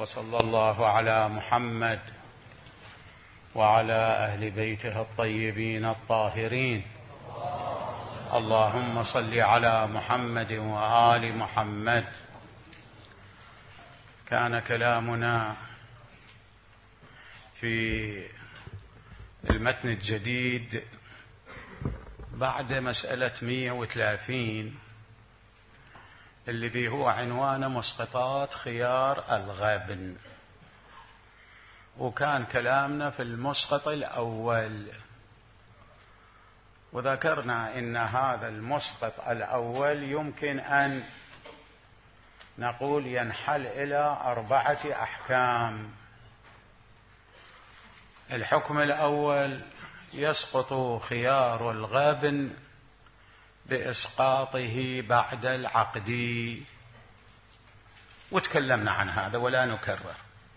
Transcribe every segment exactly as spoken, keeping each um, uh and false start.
وصلى الله على محمد وعلى أهل بيته الطيبين الطاهرين. اللهم صل على محمد وآل محمد. كان كلامنا في المتن الجديد بعد مسألة مئة وثلاثين الذي هو عنوان مسقطات خيار الغبن، وكان كلامنا في المسقط الأول، وذكرنا إن هذا المسقط الأول يمكن أن نقول ينحل إلى أربعة أحكام. الحكم الأول: يسقط خيار الغبن بإسقاطه بعد العقد، وتكلمنا عن هذا ولا نكرر.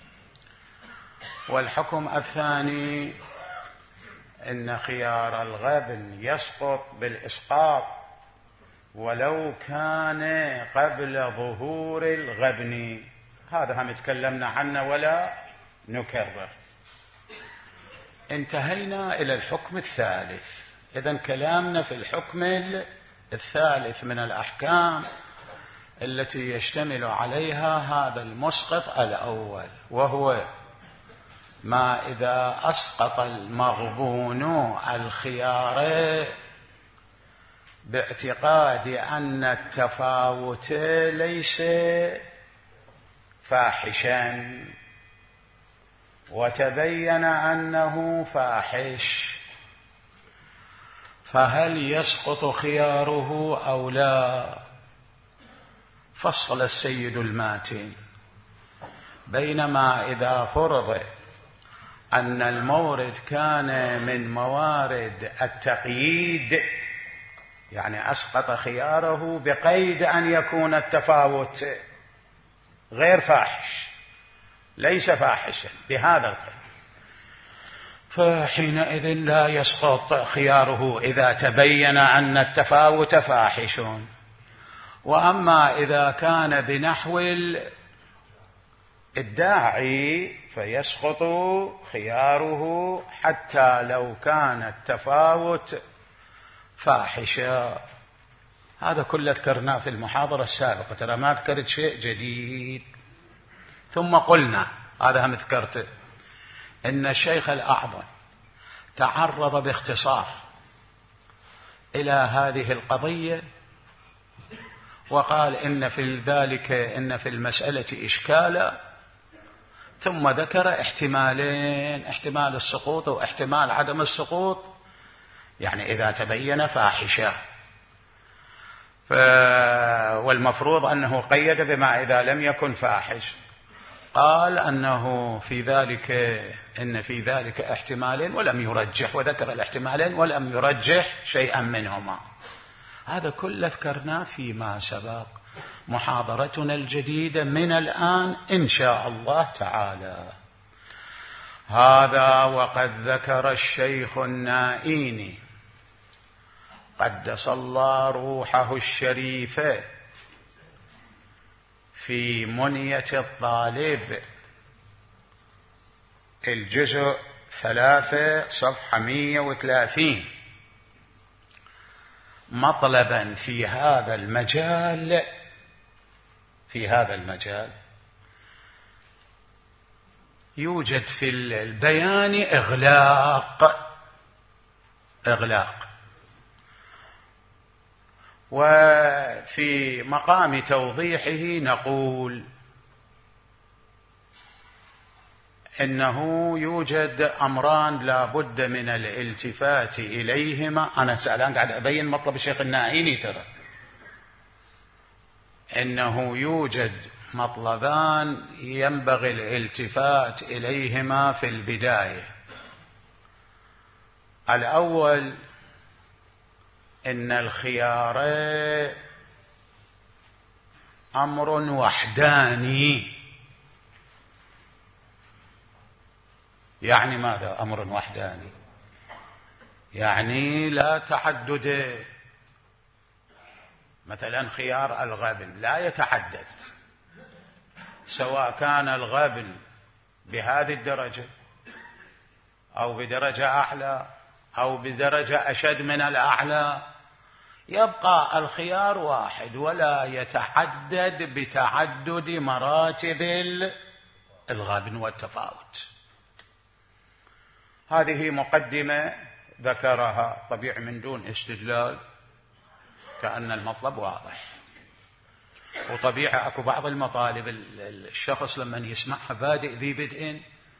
والحكم الثاني إن خيار الغبن يسقط بالإسقاط ولو كان قبل ظهور الغبن، هذا هم تكلمنا عنه ولا نكرر. انتهينا إلى الحكم الثالث. إذن كلامنا في الحكم الثالث من الأحكام التي يشتمل عليها هذا المسقط الأول، وهو ما إذا أسقط المغبون الخيار باعتقاد أن التفاوت ليس فاحشا وتبين أنه فاحش، فهل يسقط خياره أو لا؟ فصل السيد الماتن: بينما إذا فرض أن المورد كان من موارد التقييد، يعني أسقط خياره بقيد أن يكون التفاوت غير فاحش، ليس فاحشا بهذا القيد، فحينئذ لا يسقط خياره إذا تبين أن التفاوت فاحش. وأما إذا كان بنحو الداعي فيسقط خياره حتى لو كان التفاوت فاحشا. هذا كله ذكرناه في المحاضرة السابقة، ترى ما ذكرت شيء جديد. ثم قلنا، هذا هم ذكرته، إن الشيخ الأعظم تعرض باختصار إلى هذه القضية وقال إن في ذلك إن في المسألة إشكالا، ثم ذكر احتمالين: احتمال السقوط واحتمال عدم السقوط، يعني إذا تبين فاحشا. ف... والمفروض أنه قيد بما إذا لم يكن فاحش. قال أنه في ذلك إن في ذلك احتمالين ولم يرجح، وذكر الاحتمالين ولم يرجح شيئا منهما. هذا كله ذكرناه فيما سبق. محاضرتنا الجديدة من الآن إن شاء الله تعالى. هذا وقد ذكر الشيخ النائيني قدس الله روحه الشريفة في منية الطالب الجزء ثلاثة صفحة مئة وثلاثين مطلبا في هذا المجال في هذا المجال يوجد في البيان إغلاق إغلاق وفي مقام توضيحه نقول إنه يوجد أمران لا بد من الالتفات إليهما. أنا سألان قاعد أبين مطلب الشيخ النائيني، ترى إنه يوجد مطلبان ينبغي الالتفات إليهما في البداية. الأول: إن الخيار أمر وحداني. يعني ماذا أمر وحداني؟ يعني لا تعدد. مثلا خيار الغبن لا يتعدد، سواء كان الغبن بهذه الدرجة أو بدرجة أعلى أو بدرجة أشد من الأعلى، يبقى الخيار واحد ولا يتعدد بتعدد مراتب الغبن والتفاوت. هذه مقدمة ذكرها طبيعي من دون استدلال، كأن المطلب واضح. وطبيعي أكو بعض المطالب الشخص لما يسمعها بادئ ذي بدء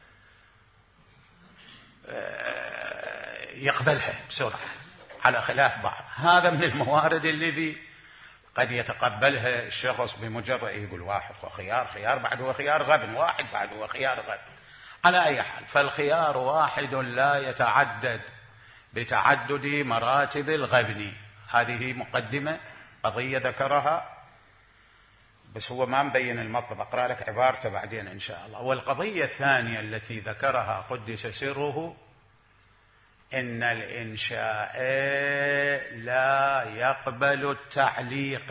يقبلها بسرعة على خلاف بعض. هذا من الموارد الذي قد يتقبلها الشخص بمجرد يقول واحد وخيار، خيار بعد وخيار غبن، واحد بعد وخيار غبن. على أي حال فالخيار واحد لا يتعدد بتعدد مراتب الغبن. هذه مقدمة قضية ذكرها، بس هو ما مبين المطلب، أقرأ لك عبارته بعدين إن شاء الله. والقضية الثانية التي ذكرها قدس سره إن الإنشاء لا يقبل التعليق.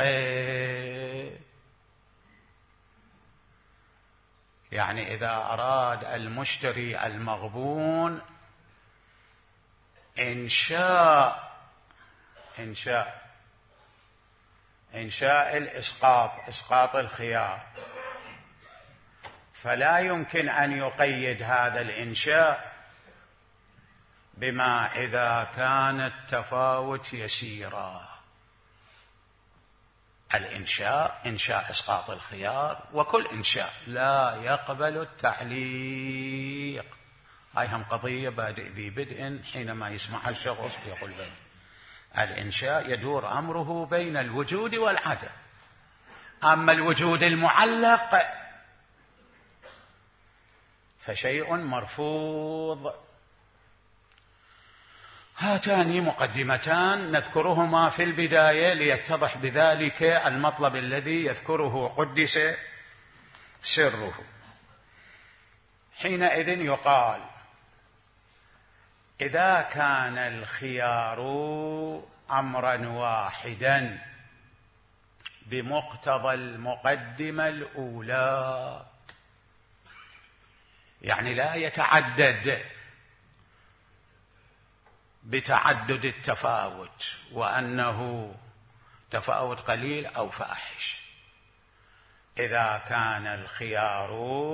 يعني إذا أراد المشتري المغبون إنشاء إنشاء إنشاء الإسقاط، إسقاط الخيار، فلا يمكن أن يقيد هذا الإنشاء بما إذا كان التفاوت يسيرا. الإنشاء إنشاء إسقاط الخيار وكل إنشاء لا يقبل التعليق. هاي هم قضية بادئ ذي بدء حينما يسمعها الشخص يقول بل الإنشاء يدور أمره بين الوجود والعدم، أما الوجود المعلق فشيء مرفوض. هاتان مقدمتان نذكرهما في البداية ليتضح بذلك المطلب الذي يذكره قدس سره. حينئذ يقال إذا كان الخيار أمرا واحدا بمقتضى المقدمة الأولى، يعني لا يتعدد بتعدد التفاوت وأنه تفاوت قليل أو فاحش. إذا كان الخيار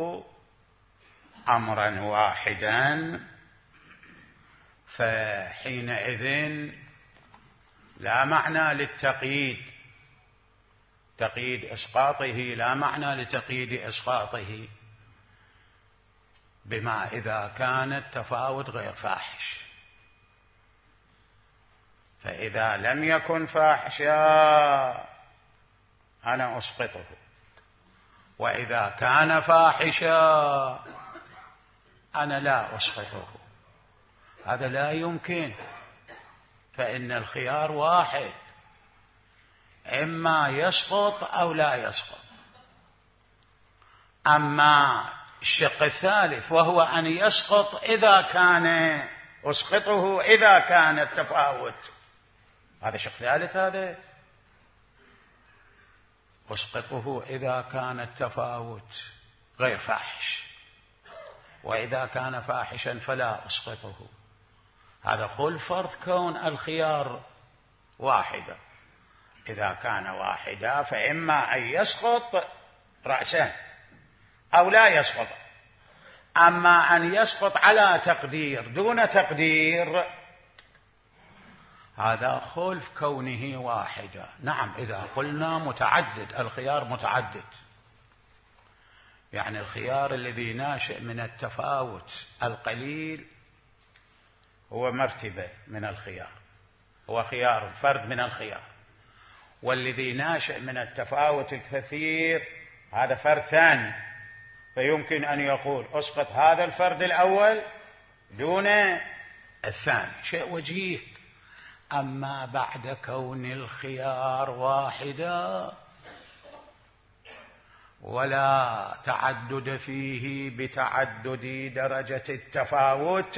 أمرا واحدا فحينئذ لا معنى للتقييد، تقييد إسقاطه لا معنى لتقييد إسقاطه بما إذا كان التفاوت غير فاحش. فإذا لم يكن فاحشا أنا أسقطه، وإذا كان فاحشا أنا لا أسقطه. هذا لا يمكن، فإن الخيار واحد، إما يسقط أو لا يسقط. أما الشق الثالث وهو أن يسقط إذا كان أسقطه إذا كان التفاوت، هذا شق ثالث، هذا أسقطه إذا كان التفاوت غير فاحش، وإذا كان فاحشا فلا أسقطه. هذا قل فرض كون الخيار واحدا. إذا كان واحدا فإما أن يسقط رأسا أو لا يسقط. أما أن يسقط على تقدير دون تقدير هذا خلف كونه واحدا. نعم إذا قلنا متعدد، الخيار متعدد، يعني الخيار الذي ناشئ من التفاوت القليل هو مرتبة من الخيار، هو خيار فرد من الخيار، والذي ناشئ من التفاوت الكثير هذا فرد ثاني. فيمكن أن يقول أسقط هذا الفرد الأول دون الثاني، شيء وجيه. أما بعد كون الخيار واحدا ولا تعدد فيه بتعدد درجة التفاوت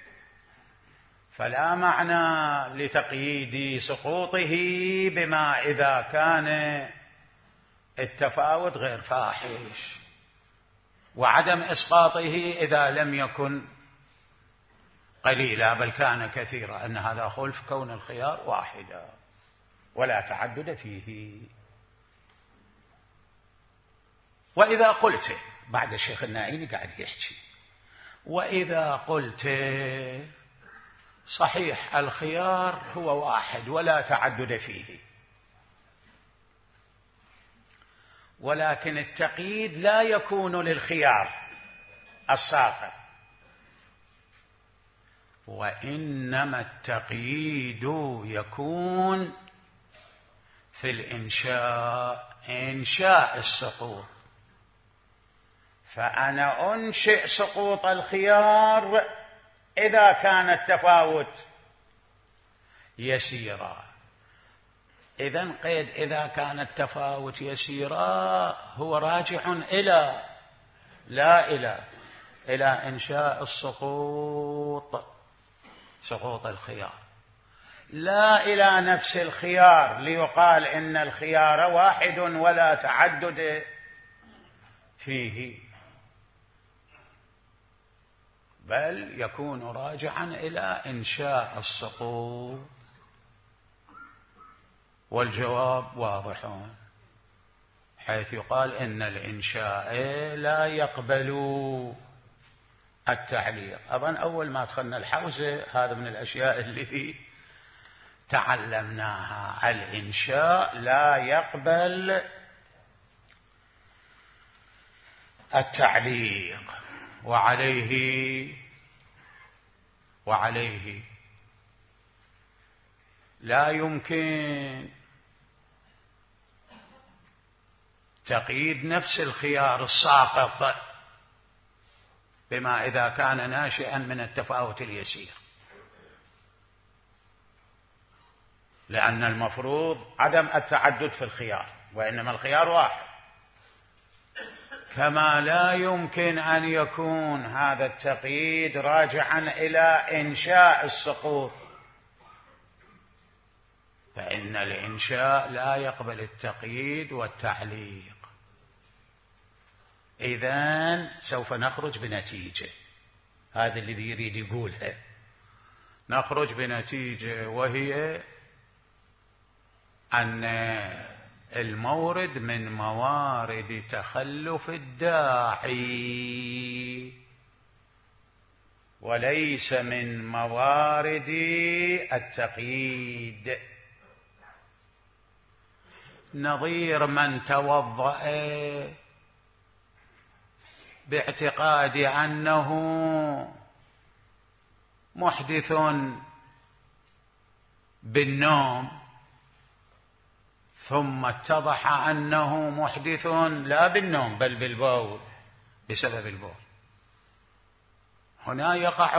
فلا معنى لتقييد سقوطه بما إذا كان التفاوت غير فاحش. وعدم إسقاطه إذا لم يكن قليلا بل كان كثيرا، أن هذا خلف كون الخيار واحدا ولا تعدد فيه. وإذا قلت بعد الشيخ النائلي قاعد يحكي، وإذا قلت صحيح الخيار هو واحد ولا تعدد فيه، ولكن التقييد لا يكون للخيار الساقط، وإنما التقييد يكون في الإنشاء، إنشاء السقوط. فأنا أنشئ سقوط الخيار إذا كان التفاوت يسيرا. إذن قيد إذا كان التفاوت يسيرا هو راجع إلى لا إلى إلى إنشاء السقوط، سقوط الخيار، لا إلى نفس الخيار ليقال إن الخيار واحد ولا تعدد فيه، بل يكون راجعا إلى إنشاء السقوط. والجواب واضح، حيث يقال إن الإنشاء لا يقبل التعليق. أظن أول ما دخلنا الحوزة هذا من الأشياء اللي تعلمناها، الإنشاء لا يقبل التعليق، وعليه وعليه لا يمكن تقييد نفس الخيار الساقط بما إذا كان ناشئا من التفاوت اليسير، لأن المفروض عدم التعدد في الخيار، وإنما الخيار واحد. كما لا يمكن أن يكون هذا التقييد راجعا إلى إنشاء السقوط، فإن الإنشاء لا يقبل التقييد والتعليق. إذن سوف نخرج بنتيجة، هذا الذي يريد يقولها، نخرج بنتيجة، وهي أن المورد من موارد تخلف الداعي وليس من موارد التقييد. نظير من توضأ باعتقاد أنه محدث بالنوم، ثم اتضح أنه محدث لا بالنوم بل بالبول بسبب البول، هنا يقع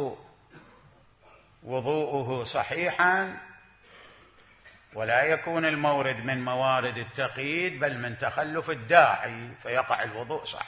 وضوءه صحيحا، ولا يكون المورد من موارد التقييد بل من تخلف الداعي، فيقع الوضوء صحيح.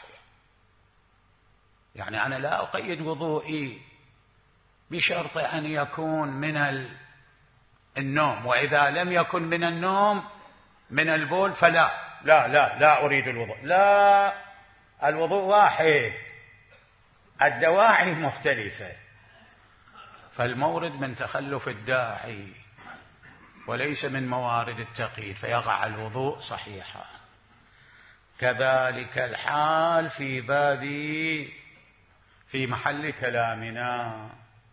يعني أنا لا أقيد وضوئي بشرط أن يكون من النوم، وإذا لم يكن من النوم من البول فلا لا لا لا أريد الوضوء، لا، الوضوء واحد، الدواعي مختلفة، فالمورد من تخلف الداعي وليس من موارد التقييد، فيقع الوضوء صحيحا. كذلك الحال في باب في محل كلامنا،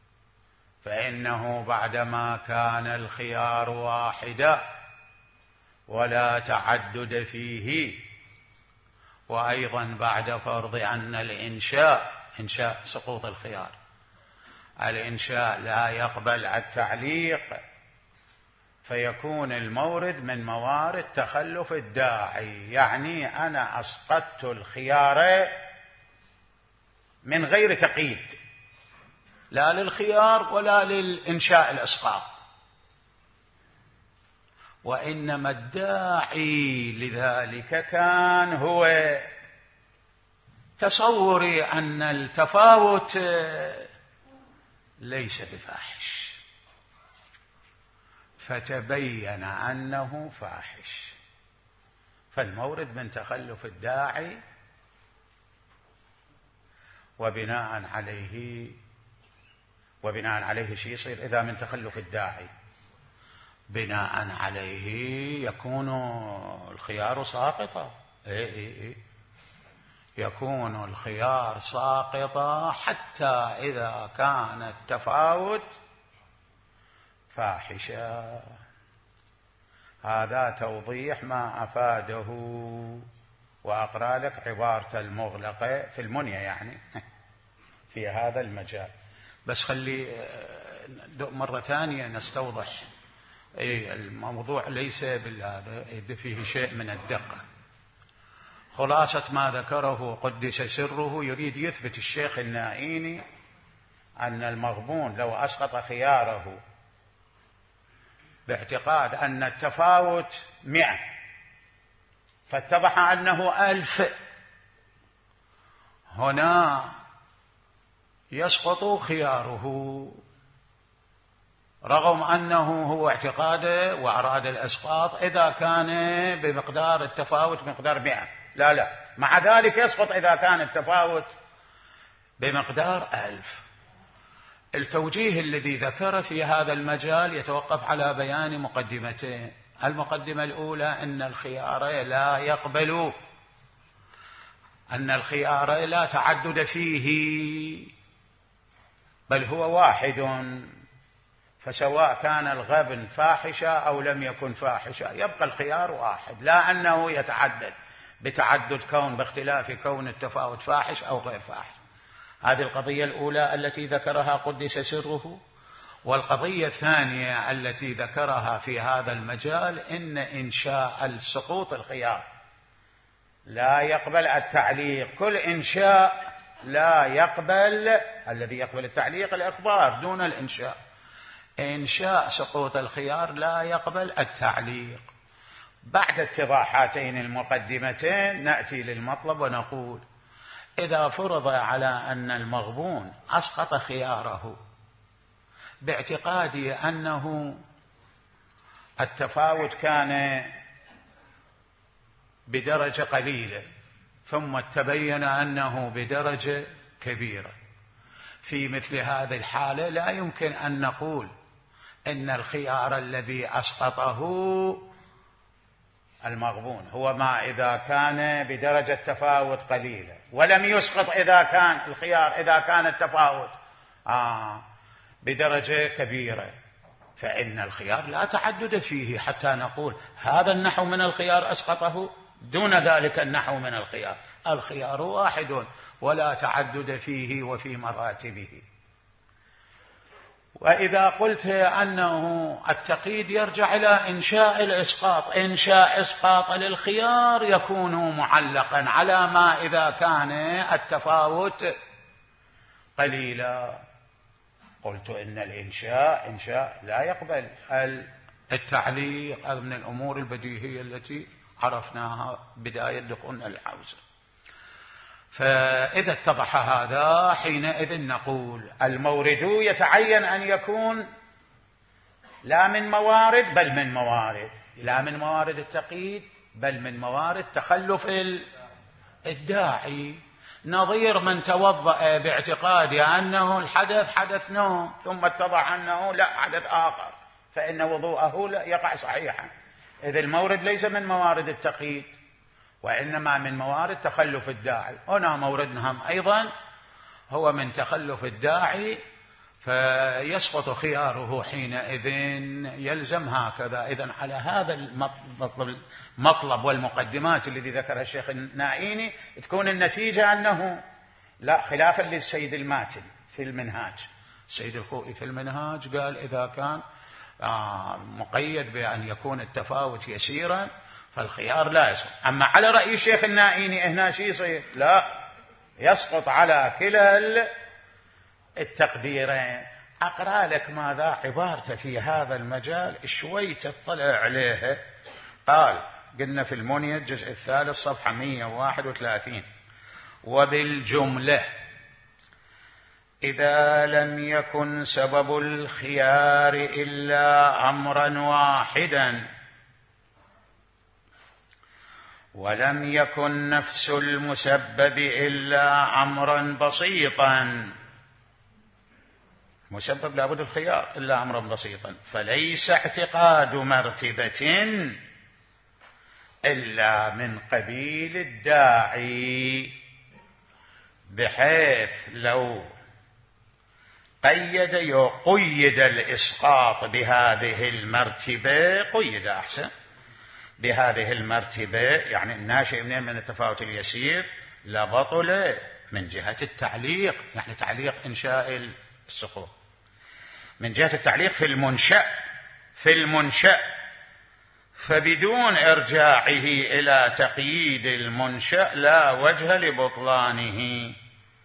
فإنه بعدما كان الخيار واحدا ولا تعدد فيه، وأيضا بعد فرض أن الإنشاء إنشاء سقوط الخيار الإنشاء لا يقبل التعليق، فيكون المورد من موارد تخلف الداعي، يعني أنا أسقطت الخيار من غير تقييد، لا للخيار ولا للإنشاء الإسقاط، وإنما الداعي لذلك كان هو تصوري أن التفاوت ليس بفاحش، فتبين أنه فاحش، فالمورد من تخلف الداعي وبناء عليه وبناء عليه شيء يصير إذا من تخلف الداعي بناء عليه يكون الخيار ساقطا. إيه إيه إيه يكون الخيار ساقطا حتى إذا كان التفاوت فاحشا. هذا توضيح ما أفاده، وأقرأ لك عبارة المغلقة في المنية يعني في هذا المجال. بس خلي مرة ثانية نستوضح. أي الموضوع ليس بالهذا، فيه شيء من الدقة. خلاصة ما ذكره قدس سره، يريد يثبت الشيخ النائيني أن المغبون لو أسقط خياره باعتقاد أن التفاوت مئة فاتضح أنه ألف، هنا يسقط خياره رغم أنه هو اعتقاده وأراد الإسقاط إذا كان بمقدار التفاوت مقدار مئة. لا لا، مع ذلك يسقط إذا كان التفاوت بمقدار ألف. التوجيه الذي ذكر في هذا المجال يتوقف على بيان مقدمتين. المقدمة الأولى أن الخيار لا يقبل، أن الخيار لا تعدد فيه بل هو واحد، فسواء كان الغبن فاحشة أو لم يكن فاحشة يبقى الخيار واحد، لا أنه يتعدد بتعدد كون باختلاف كون التفاوت فاحش أو غير فاحش. هذه القضية الأولى التي ذكرها قدس سره. والقضية الثانية التي ذكرها في هذا المجال إن إنشاء السقوط الخيار لا يقبل التعليق. كل إنشاء لا يقبل، الذي يقبل التعليق الإخبار دون الإنشاء. إنشاء سقوط الخيار لا يقبل التعليق. بعد اتضاح هاتين المقدمتين نأتي للمطلب ونقول: إذا فرض على أن المغبون أسقط خياره باعتقادي أنه التفاوت كان بدرجة قليلة ثم تبين أنه بدرجة كبيرة، في مثل هذه الحالة لا يمكن أن نقول إن الخيار الذي أسقطه المغبون هو ما إذا كان بدرجة تفاوت قليلة، ولم يسقط إذا كان الخيار إذا كان التفاوت آه بدرجة كبيرة، فإن الخيار لا تعدد فيه حتى نقول هذا النحو من الخيار أسقطه دون ذلك النحو من الخيار. الخيار واحد ولا تعدد فيه وفي مراتبه. وإذا قلت أنه التقييد يرجع إلى إنشاء الإسقاط، إنشاء إسقاط للخيار يكون معلقا على ما إذا كان التفاوت قليلا. قلت إن الإنشاء إنشاء لا يقبل التعليق. هذا من الأمور البديهية التي عرفناها بداية دخولنا الحوزة. فإذا اتضح هذا حينئذ نقول المورد يتعين أن يكون لا من موارد بل من موارد، لا من موارد التقييد بل من موارد تخلف الداعي، نظير من توضأ باعتقاد أنه الحدث حدث نوم ثم اتضح أنه لا حدث آخر، فإن وضوءه لا يقع صحيحا. إذ المورد ليس من موارد التقييد وإنما من موارد تخلف الداعي. هنا موردنا أيضا هو من تخلف الداعي، فيسقط خياره حينئذ يلزم هكذا. إذن على هذا المطلب والمقدمات الذي ذكرها الشيخ النائيني تكون النتيجة أنه لا، خلافا للسيد الماتن في المنهاج. السيد الخوئي في المنهاج قال إذا كان مقيد بأن يكون التفاوت يسيرا فالخيار لا يسقط. أما على رأي الشيخ النائيني هنا شيء يصير لا، يسقط على كلا التقديرين. أقرأ لك ماذا عبارته في هذا المجال شوي تطلع عليها. قال قلنا في المنية الجزء الثالث صفحة مئة وواحد وثلاثين: وبالجملة إذا لم يكن سبب الخيار إلا أمرا واحدا ولم يكن نفس المسبب إلا أمرا بسيطا، مسبب لابد الخيار إلا أمرا بسيطا، فليس اعتقاد مرتبة إلا من قبيل الداعي، بحيث لو قيد يقيد الإسقاط بهذه المرتبة، قيد أحسن بهذه المرتبة، يعني الناشئ منين من التفاوت اليسير لبطل من جهة التعليق، يعني تعليق إنشاء السقوط من جهة التعليق في المنشأ في المنشأ فبدون إرجاعه إلى تقييد المنشأ لا وجه لبطلانه،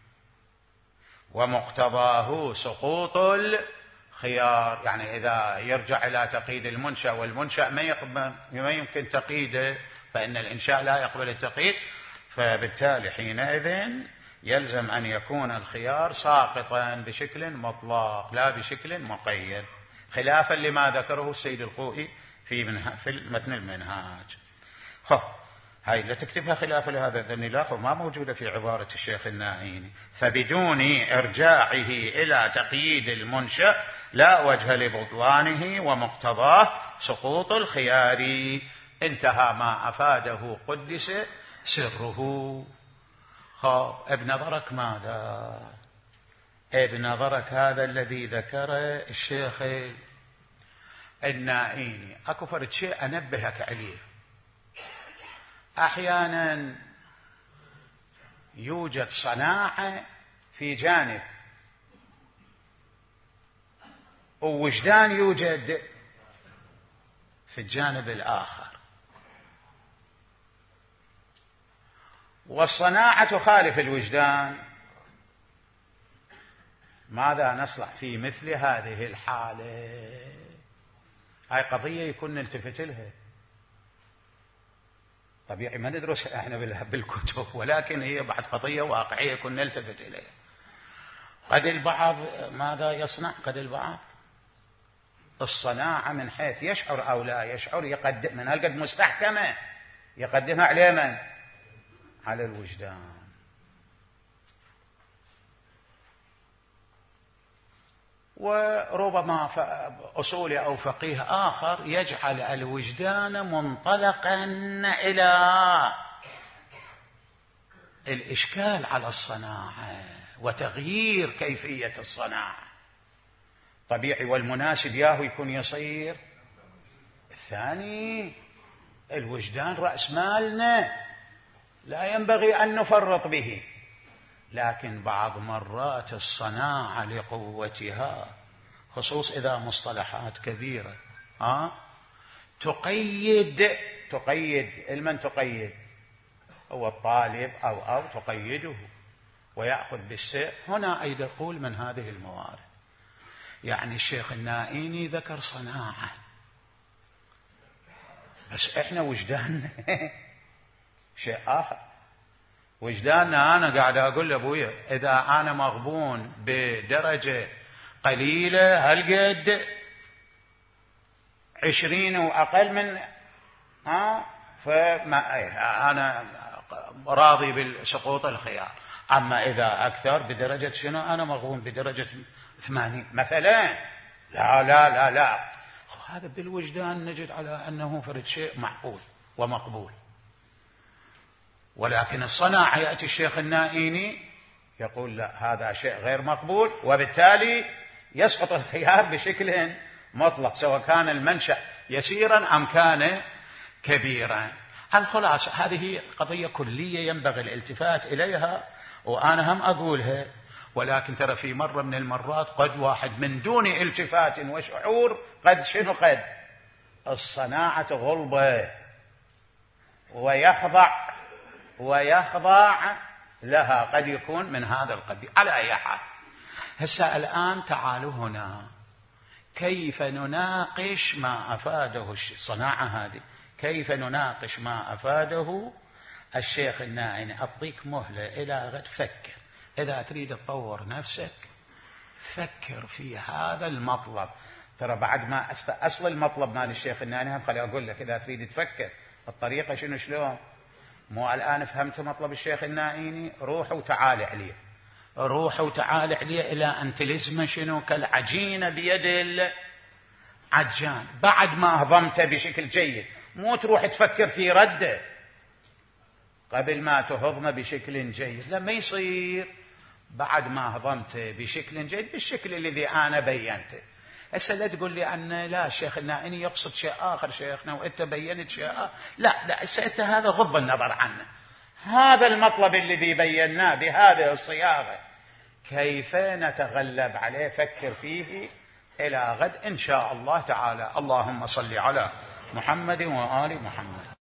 ومقتضاه سقوط الخيار. يعني إذا يرجع إلى تقييد المنشأ والمنشأ ما يمكن تقييده، فإن الإنشاء لا يقبل التقييد، فبالتالي حينئذ يلزم أن يكون الخيار ساقطا بشكل مطلق لا بشكل مقيد، خلافا لما ذكره السيد الخوئي في في متن المنهاج. خب هاي لا تكتبها خلاف لهذا الذنلاخ، وما موجودة في عبارة الشيخ النائيني، فبدون إرجاعه إلى تقييد المنشأ لا وجه لبطلانه ومقتضاه سقوط الخيار. انتهى ما أفاده قدس سره. خب ابن ضرك ماذا؟ ابن ضرك هذا الذي ذكره الشيخ النائيني، أكو فرد شيء أنبهك عليه. أحيانا يوجد صناعة في جانب، ووجدان يوجد في الجانب الآخر، والصناعة تخالف الوجدان. ماذا نصلح في مثل هذه الحالة؟ هاي قضية يكون نلتفت لها. طبيعي ما ندرس احنا بالكتب، ولكن هي بعد قضية واقعية يكون نلتفت إليها. قد البعض ماذا يصنع؟ قد البعض الصناعة من حيث يشعر أو لا يشعر يقدم من هالقد مستحكمة، يقدمها على من؟ على الوجدان. وربما أصولي أو فقيه آخر يجعل الوجدان منطلقا إلى الإشكال على الصناعة وتغيير كيفية الصناعة. طبيعي والمناسب ياهو يكون يصير الثاني. الوجدان رأس مالنا لا ينبغي أن نفرط به، لكن بعض مرات الصناعة لقوتها، خصوص إذا مصطلحات كبيرة ها تقيد تقيد المن تقيد هو الطالب أو أو تقيده ويأخذ بالسير. هنا أيضا يقول من هذه الموارد. يعني الشيخ النائيني ذكر صناعة، بس إحنا وجدان شيء آخر. وجداننا أنا قاعد أقول لأبويا إذا أنا مغبون بدرجة قليلة هالقد عشرين وأقل من ها فما أنا راضي بالسقوط الخيار. أما إذا أكثر بدرجة شنو أنا مغبون بدرجة ثمانين مثلا، لا لا لا لا هذا بالوجدان نجد على أنه فرد شيء معقول ومقبول. ولكن الصناعة يأتي الشيخ النائيني يقول لا هذا شيء غير مقبول، وبالتالي يسقط الخيار بشكل مطلق سواء كان المنشأ يسيرا أم كان كبيرا. الخلاصة هذه قضية كلية ينبغي الالتفات إليها، وأنا هم أقولها، ولكن ترى في مرة من المرات قد واحد من دون التفات وشعور قد شنو قد الصناعة غلبة ويخضع ويخضع لها، قد يكون من هذا القبيل. على أي حال هسه الآن تعالوا هنا كيف نناقش ما أفاده الصناعة هذه، كيف نناقش ما أفاده الشيخ النائيني. أعطيك مهلة إلى غد، فكر إذا تريد تطور نفسك فكر في هذا المطلب. ترى بعد ما أصل المطلب مال الشيخ النائيني خلي أقول لك إذا تريد تفكر الطريقة شنو شلون مو الآن فهمت مطلب الشيخ النائيني؟ روح وتعال عليه، روح وتعال عليه إلى أن تلزم شنو؟ كالعجينة بيد العجان، بعد ما هضمته بشكل جيد، مو تروح تفكر في رده قبل ما تهضمه بشكل جيد، لما يصير بعد ما هضمته بشكل جيد بالشكل الذي أنا بينته. هسه لا تقول لي أن لا الشيخ النائيني يقصد شيء آخر شيخنا وأنت بينت شيء آخر. لا لا، أنت هذا غض النظر عنه، هذا المطلب الذي بيناه بهذه الصياغة كيف نتغلب عليه فكر فيه إلى غد إن شاء الله تعالى. اللهم صل على محمد وآل محمد.